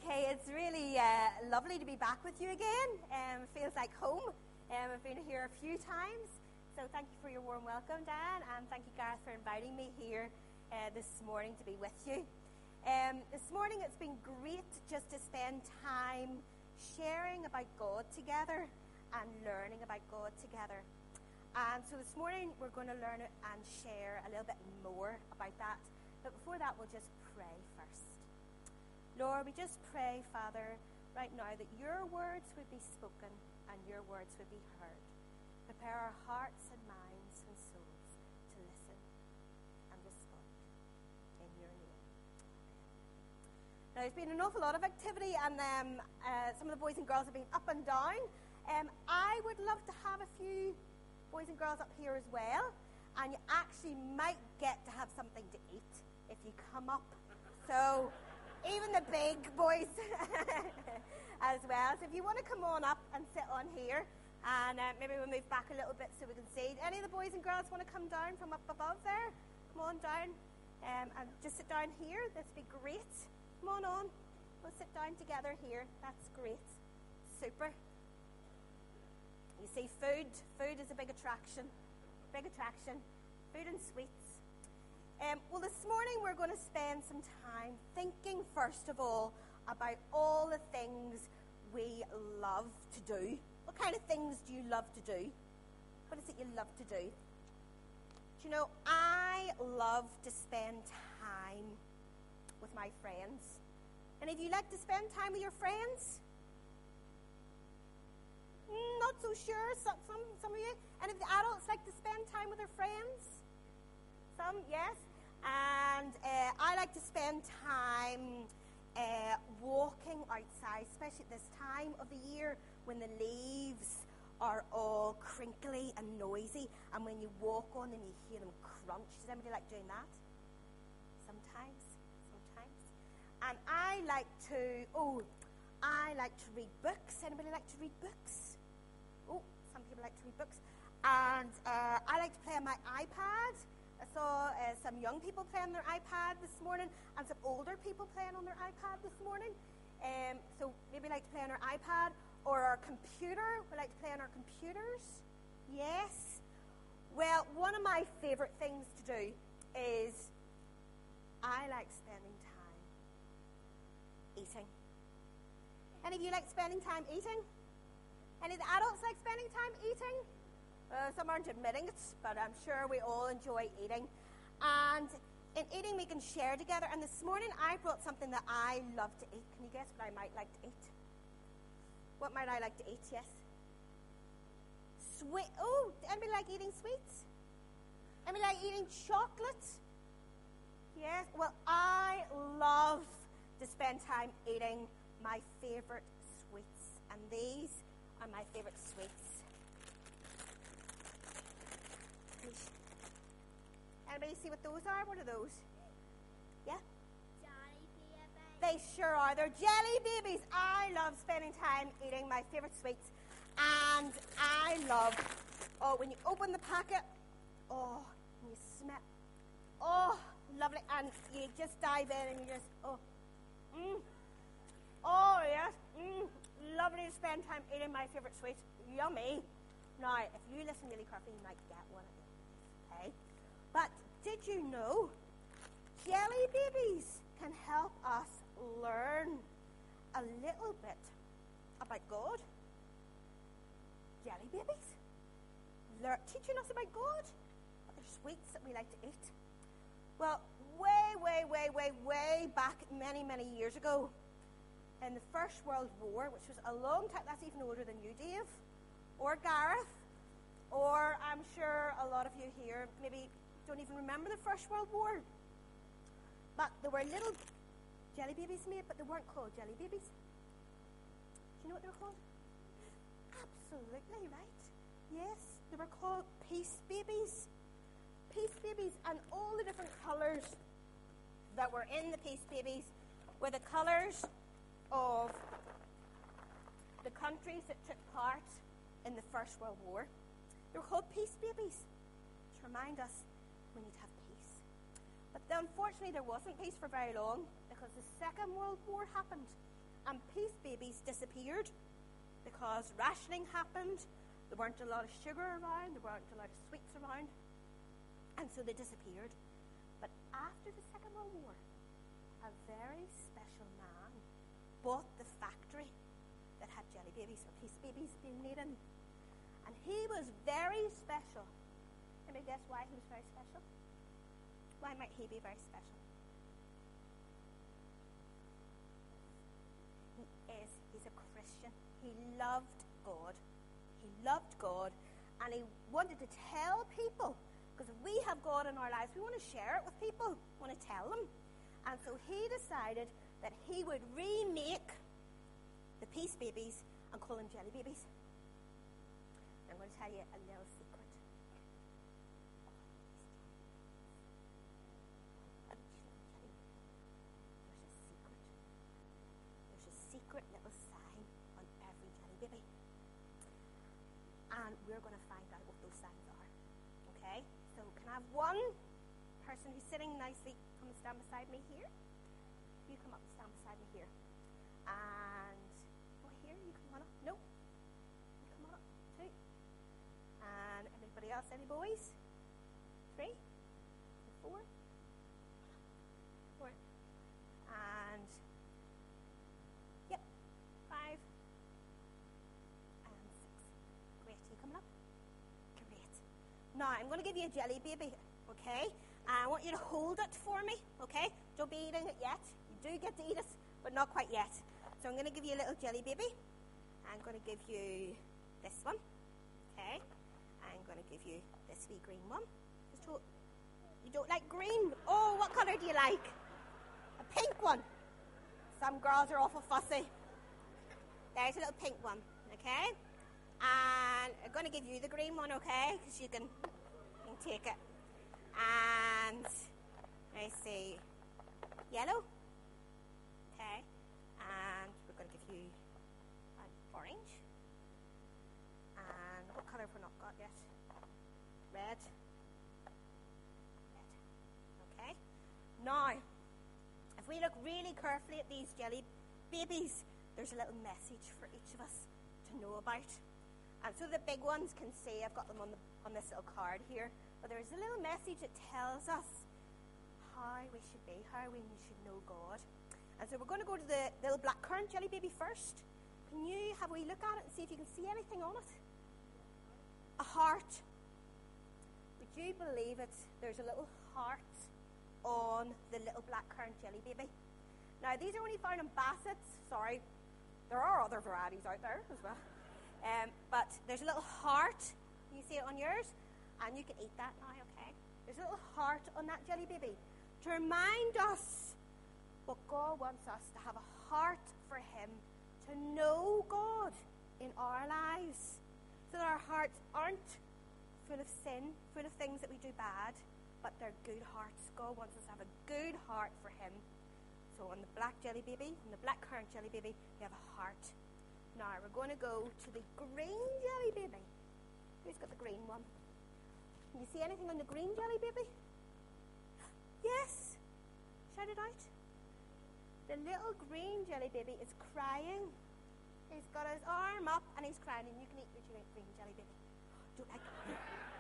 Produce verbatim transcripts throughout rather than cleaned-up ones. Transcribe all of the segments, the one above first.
Okay, it's really uh, lovely to be back with you again. Um, it feels like home. Um, I've been here a few times, so thank you for your warm welcome, Dan, and thank you, Gareth, for inviting me here uh, this morning to be with you. Um, this morning it's been great just to spend time sharing about God together and learning about God together. And so this morning we're going to learn and share a little bit more about that. But before that, we'll just pray first. Lord, we just pray, Father, right now that your words would be spoken and your words would be heard. Prepare our hearts and minds and souls to listen and respond in your name. Now, there's been an awful lot of activity, and um, uh, some of the boys and girls have been up and down. Um, I would love to have a few boys and girls up here as well, and you actually might get to have something to eat if you come up. So even the big boys as well. So if you want to come on up and sit on here, and uh, maybe we'll move back a little bit so we can see. Any of the boys and girls want to come down from up above there? Come on down um, and just sit down here. That'd be great. Come on on. We'll sit down together here. That's great. Super. You see, food. Food is a big attraction. Big attraction. Food and sweets. Um, well, this morning we're going to spend some time thinking, first of all, about all the things we love to do. What kind of things do you love to do? What is it you love to do? Do you know, I love to spend time with my friends. Any of you like to spend time with your friends? Mm, not so sure. Some, some, some of you. And if the adults like to spend time with their friends? Some, yes. And uh, I like to spend time uh, walking outside, especially at this time of the year when the leaves are all crinkly and noisy, and when you walk on them, you hear them crunch. Does anybody like doing that? Sometimes, sometimes. And I like to, oh, I like to read books. Anybody like to read books? Oh, some people like to read books. And uh, I like to play on my iPad. I saw uh, some young people playing on their iPad this morning and some older people playing on their iPad this morning. Um, so maybe like to play on our iPad or our computer. We like to play on our computers. Yes. Well, one of my favourite things to do is I like spending time eating. Any of you like spending time eating? Any of the adults like spending time eating? Uh, some aren't admitting it, but I'm sure we all enjoy eating. And in eating, we can share together. And this morning, I brought something that I love to eat. Can you guess what I might like to eat? What might I like to eat? Yes? Sweet. Oh, anybody like eating sweets? Anybody like eating chocolate? Yes? Well, I love to spend time eating my favourite sweets. And these are my favourite sweets. Anybody see what those are? What are those? Yeah? Jelly babies. They sure are. They're jelly babies. I love spending time eating my favourite sweets. And I love, oh, when you open the packet, oh, and you smell, oh, lovely. And you just dive in and you just, oh, mmm. Oh, yes, mmm. Lovely to spend time eating my favourite sweets. Yummy. Now, if you listen really carefully, you might get one of them. Okay? But did you know jelly babies can help us learn a little bit about God? Jelly babies? Learn, teaching us about God? They're sweets that we like to eat. Well, way, way, way, way, way back many, many years ago, in the First World War, which was a long time, that's even older than you, Dave, or Gareth, or I'm sure a lot of you here maybe don't even remember the First World War. But there were little jelly babies made, but they weren't called jelly babies. Do you know what they were called? Absolutely right. Yes, they were called peace babies. Peace babies, and all the different colours that were in the peace babies were the colours of the countries that took part in the First World War. They were called peace babies to remind us we need to have peace. But unfortunately, there wasn't peace for very long because the Second World War happened. and Peace Babies disappeared because rationing happened. There weren't a lot of sugar around, there weren't a lot of sweets around, and so they disappeared. But after the Second World War, a very special man bought the factory that had Jelly Babies or Peace Babies being made in. And he was very special. Anybody guess why he was very special? Why might he be very special? He is. He's a Christian. He loved God. He loved God. And he wanted to tell people, because if we have God in our lives, we want to share it with people. We want to tell them. And so he decided that he would remake the Peace Babies and call them Jelly Babies. I'm going to tell you a little secret. There's a secret. There's a secret little sign on every Jelly Baby. And we're going to find out what those signs are. Okay? So can I have one person who's sitting nicely come and stand beside me here? You come up and stand beside me here. And oh, here, you come on up. No. You come on up. Two. And anybody else? Any boys? Three? Four? Four. And yep. Five. And six. Great. You coming up? Great. Now, I'm going to give you a Jelly Baby, okay? And I want you to hold it for me, okay? Don't be eating it yet. You do get to eat it, but not quite yet. So I'm going to give you a little Jelly Baby. I'm going to give you this one, okay? I'm going to give you this wee green one. Just hold. You don't like green? Oh, what colour do you like? A pink one. Some girls are awful fussy. There's a little pink one, okay? And I'm going to give you the green one, okay? Because you can, you can take it. And I see yellow. Okay. And we're going to give you an orange. And what colour have we not got yet? Red. Red. Okay. Now, if we look really carefully at these Jelly Babies, there's a little message for each of us to know about. And so the big ones can see, I've got them on the on this little card here, but there's a little message that tells us how we should be, how we should know God. And so we're going to go to the little blackcurrant Jelly Baby first. Can you have a wee look at it and see if you can see anything on it? A heart. Would you believe it? There's a little heart on the little blackcurrant Jelly Baby. Now, these are only found in Bassett's. Sorry, there are other varieties out there as well. Um, but there's a little heart. You see it on yours? And you can eat that now, okay? There's a little heart on that Jelly Baby to remind us what God wants us to have a heart for Him, to know God in our lives, so that our hearts aren't full of sin, full of things that we do bad, but they're good hearts. God wants us to have a good heart for Him. So on the black Jelly Baby, and the blackcurrant Jelly Baby, they have a heart. Now we're going to go to the green Jelly Baby. Who's got the green one? Can you see anything on the green Jelly Baby? Yes. Shout it out. The little green Jelly Baby is crying. He's got his arm up and he's crying, and you can eat your green Jelly Baby. Don't like it.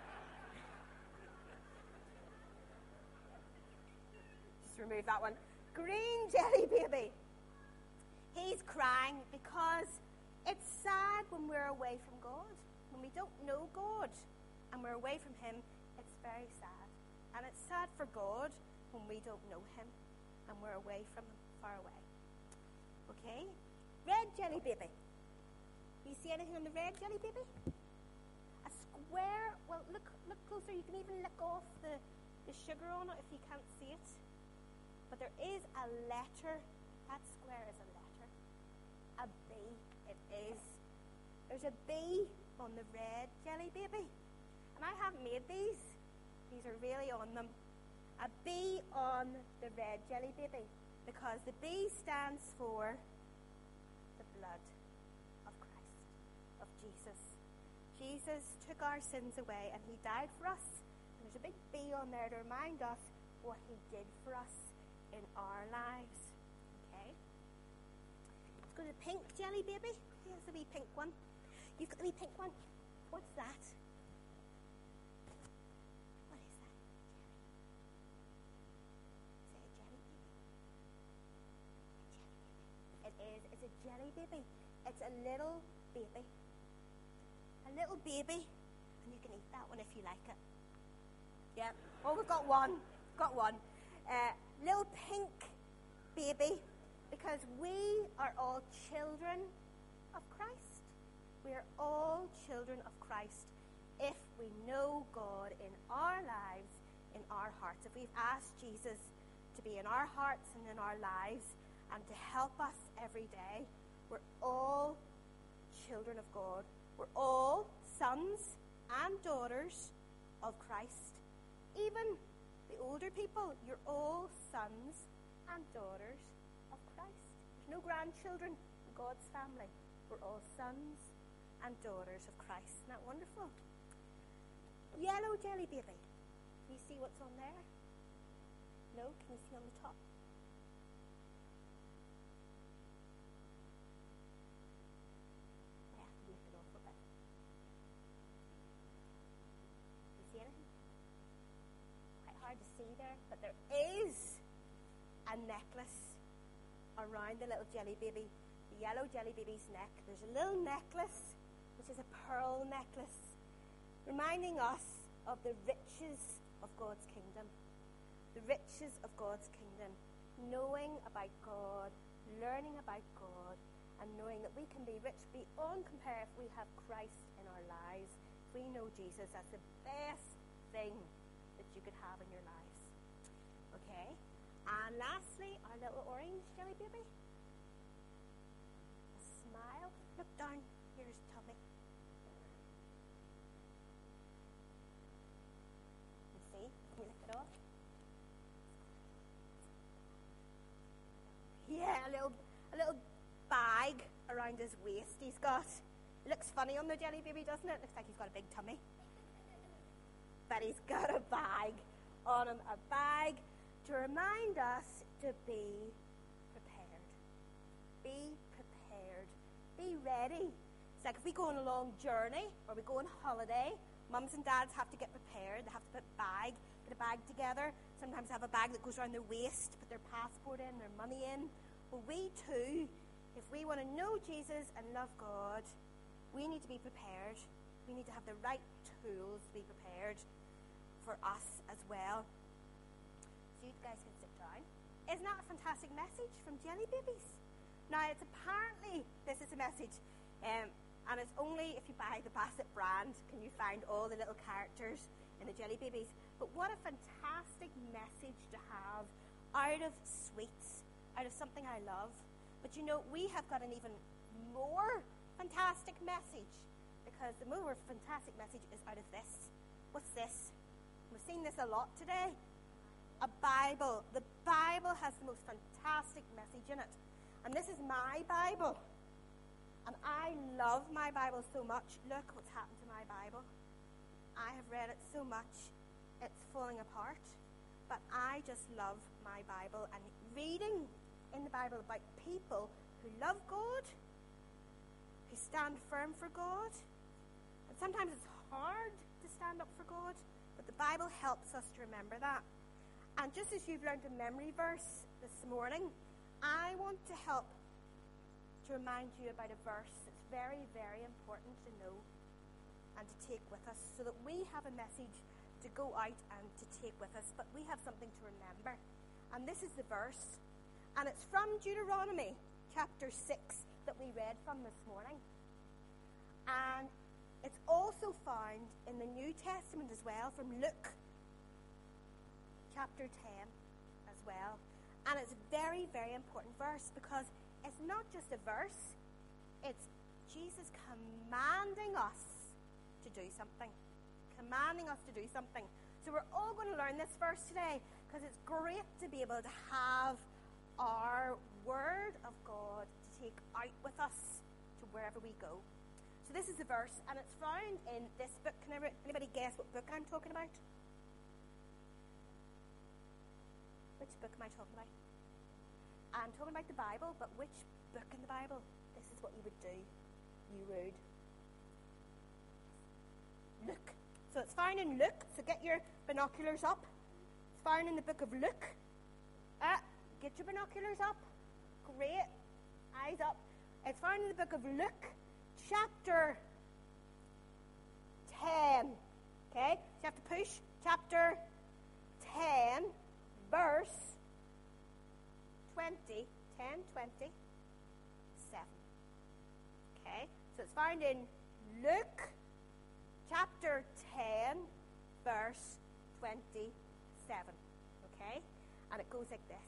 Just remove that one. Green Jelly Baby. He's crying because it's sad when we're away from God. When we don't know God and we're away from Him, it's very sad. And it's sad for God when we don't know Him and we're away from Him, far away. Okay? Red Jelly Baby. Do you see anything on the red Jelly Baby? A square. Well, look look closer. You can even lick off the, the sugar on it if you can't see it. But there is a letter. That square is a letter. A B. It is. There's a B on the red Jelly Baby. And I haven't made these. These are really on them. A B on the red Jelly Baby. Because the B stands for the blood of Christ, of Jesus. Jesus took our sins away and He died for us. And there's a big B on there to remind us what He did for us in our lives. Okay? Let's go to the pink jelly baby? Here's the wee pink one. You've got the wee pink one. What's that? What is that? Jelly. Is it a jelly baby? A jelly baby. It is. It's a jelly baby. It's a little baby. A little baby. And you can eat that one if you like it. Yeah. Well, we've got one. Got one. Uh, little pink baby. Because we are all children of Christ. We are all children of Christ if we know God in our lives, in our hearts. If we've asked Jesus to be in our hearts and in our lives and to help us every day, we're all children of God. We're all sons and daughters of Christ. Even the older people, you're all sons and daughters of Christ. There's no grandchildren in God's family. We're all sons and daughters of Christ. Isn't that wonderful? Yellow jelly baby. Can you see what's on there? No? Can you see on the top? I have to lift it off a bit. Do you see anything? Quite hard to see there, but there is a necklace around the little jelly baby, the yellow jelly baby's neck. There's a little necklace, which is a pearl necklace, reminding us of the riches of God's kingdom. The riches of God's kingdom. Knowing about God, learning about God, and knowing that we can be rich beyond compare if we have Christ in our lives. If we know Jesus, that's the best thing that you could have in your lives. Okay? And lastly, our little orange jelly baby. A smile. Look down. Here's Tommy. You see? Can you lift it off? Yeah, a little, a little bag around his waist he's got. It looks funny on the jelly baby, doesn't it? Looks like he's got a big tummy. But he's got a bag on him. A bag to remind us to be prepared. Be prepared. Be ready. It's like if we go on a long journey or we go on holiday, mums and dads have to get prepared. They have to put a bag, put a bag together. Sometimes they have a bag that goes around their waist, put their passport in, their money in. Well, we too, if we want to know Jesus and love God, we need to be prepared. We need to have the right tools to be prepared for us as well. So you guys can sit down. Isn't that a fantastic message from Jelly Babies? Now, it's apparently, this is a message, um, and it's only if you buy the Bassett brand can you find all the little characters in the Jelly Babies. But what a fantastic message to have out of sweets, out of something I love. But you know, we have got an even more fantastic message, because the more fantastic message is out of this. What's this? We've seen this a lot today. A Bible. The Bible has the most fantastic message in it. And this is my Bible. And I love my Bible so much. Look what's happened to my Bible. I have read it so much, it's falling apart. But I just love my Bible. And reading in the Bible about people who love God, who stand firm for God. And sometimes it's hard to stand up for God, but the Bible helps us to remember that. And just as you've learned a memory verse this morning, I want to help to remind you about a verse that's very, very important to know and to take with us, so that we have a message to go out and to take with us, but we have something to remember. And this is the verse, and it's from Deuteronomy chapter six that we read from this morning. And it's also found in the New Testament as well, from Luke chapter ten as well. And it's a very, very important verse, because it's not just a verse, it's Jesus commanding us to do something. Commanding us to do something. So we're all going to learn this verse today, because it's great to be able to have our Word of God to take out with us to wherever we go. So this is the verse, and it's found in this book. Can anybody guess what book I'm talking about? Which book am I talking about? I'm talking about the Bible, but which book in the Bible? Bible, this is what you would do. You would look. So it's found in Luke. So get your binoculars up. It's found in the book of Luke. Ah, get your binoculars up. Great. Eyes up. It's found in the book of Luke, chapter ten. Okay? So you have to push chapter ten, verse twenty. ten, twenty, seven. Okay? So it's found in Luke, chapter ten, verse twenty-seven. Okay? And it goes like this.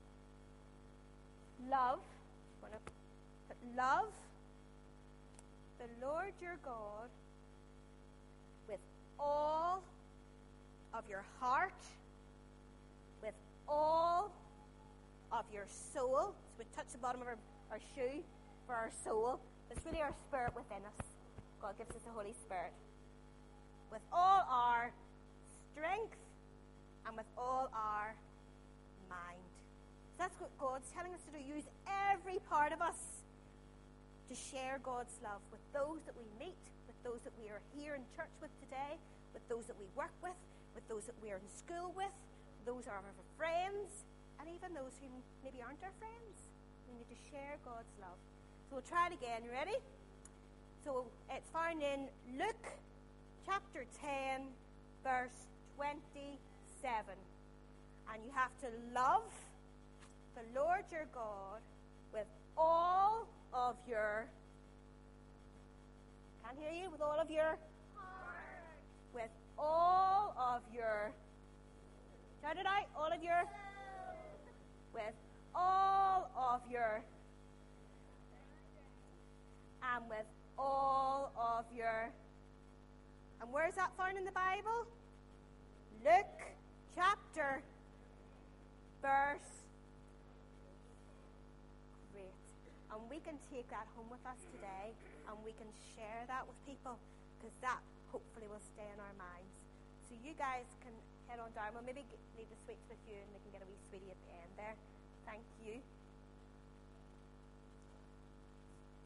Love, I'm going to put love the Lord your God with all of your heart, with all of your soul. So we touch the bottom of our, our shoe for our soul. It's really our spirit within us. God gives us the Holy Spirit. With all our strength and with all our mind. So that's what God's telling us to do. Use every part of us to share God's love with those that we meet, with those that we are here in church with today, with those that we work with, with those that we are in school with, those are our friends, and even those who maybe aren't our friends. We need to share God's love. So we'll try it again. You ready? So it's found in Luke chapter ten, verse twenty-seven. And you have to love the Lord your God with all of your, can't hear you, with all of your Heart. With all of your, shout it out, all of your, with all of your, and with all of your, and where is that found in the Bible? Luke chapter, verse, great. And we can take that home with us today, and we can share that with people, because that hopefully will stay in our minds. So you guys can head on down. We'll maybe get, leave the sweets with you, and they can get a wee sweetie at the end there. Thank you.